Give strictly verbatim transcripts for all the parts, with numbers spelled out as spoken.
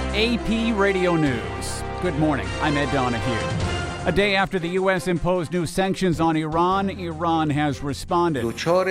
A P Radio News. Good morning. I'm Ed Donahue. A day after the U S imposed new sanctions on Iran, Iran has responded.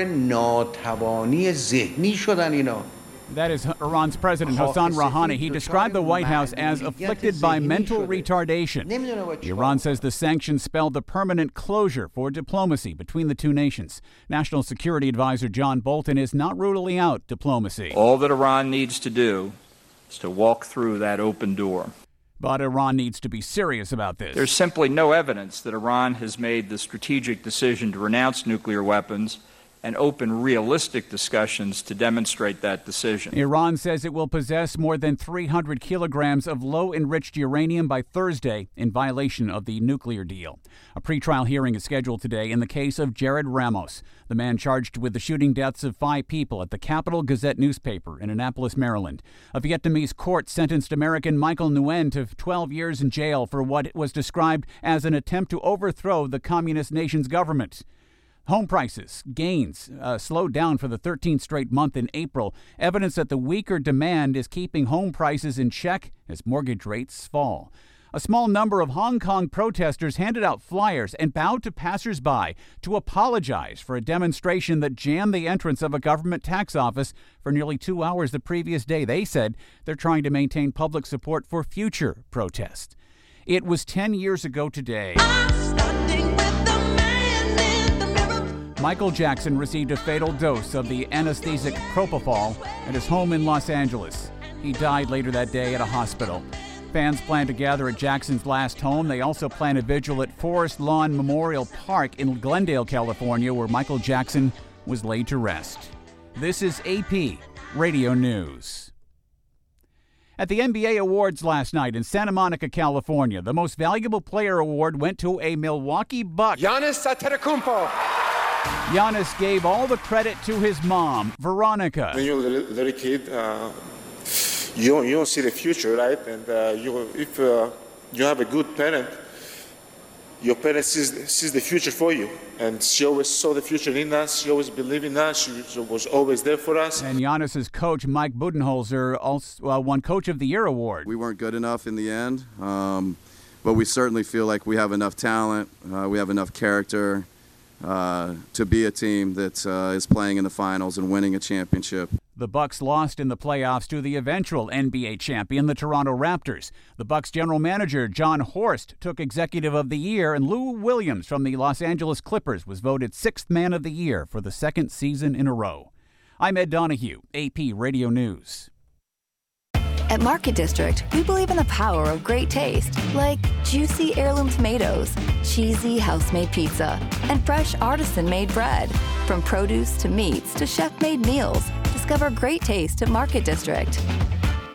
That is Iran's President Hassan Rouhani. He described the White House as afflicted by mental retardation. Iran says the sanctions spelled the permanent closure for diplomacy between the two nations. National Security Advisor John Bolton is not ruling out diplomacy. All that Iran needs to do is to walk through that open door. But Iran needs to be serious about this. There's simply no evidence that Iran has made the strategic decision to renounce nuclear weapons and open realistic discussions to demonstrate that decision. Iran says it will possess more than three hundred kilograms of low-enriched uranium by Thursday in violation of the nuclear deal. A pretrial hearing is scheduled today in the case of Jared Ramos, the man charged with the shooting deaths of five people at the Capital Gazette newspaper in Annapolis, Maryland. A Vietnamese court sentenced American Michael Nguyen to twelve years in jail for what was described as an attempt to overthrow the communist nation's government. Home prices gains uh, slowed down for the thirteenth straight month in April, evidence that the weaker demand is keeping home prices in check as mortgage rates fall. A small number of Hong Kong protesters handed out flyers and bowed to passersby to apologize for a demonstration that jammed the entrance of a government tax office for nearly two hours the previous day. They said they're trying to maintain public support for future protests. It was ten years ago today. Michael Jackson received a fatal dose of the anesthetic propofol at his home in Los Angeles. He died later that day at a hospital. Fans plan to gather at Jackson's last home. They also plan a vigil at Forest Lawn Memorial Park in Glendale, California, where Michael Jackson was laid to rest. This is A P Radio News. At the N B A Awards last night in Santa Monica, California, the Most Valuable Player Award went to a Milwaukee Buck. Giannis Antetokounmpo. Giannis gave all the credit to his mom, Veronica. When you're a little, little kid, uh, you, don't, you don't see the future, right? And uh, you, if uh, you have a good parent, your parent sees, sees the future for you. And she always saw the future in us. She always believed in us. She, she was always there for us. And Giannis's coach, Mike Budenholzer, also uh, won Coach of the Year award. We weren't good enough in the end, um, but we certainly feel like we have enough talent. Uh, we have enough character. Uh, to be a team that uh, is playing in the finals and winning a championship. The Bucks lost in the playoffs to the eventual N B A champion, the Toronto Raptors. The Bucks general manager, John Horst, took Executive of the Year, and Lou Williams from the Los Angeles Clippers was voted Sixth Man of the Year for the second season in a row. I'm Ed Donahue, A P Radio News. At Market District, we believe in the power of great taste, like juicy heirloom tomatoes, cheesy house-made pizza, and fresh artisan-made bread. From produce to meats to chef-made meals, discover great taste at Market District.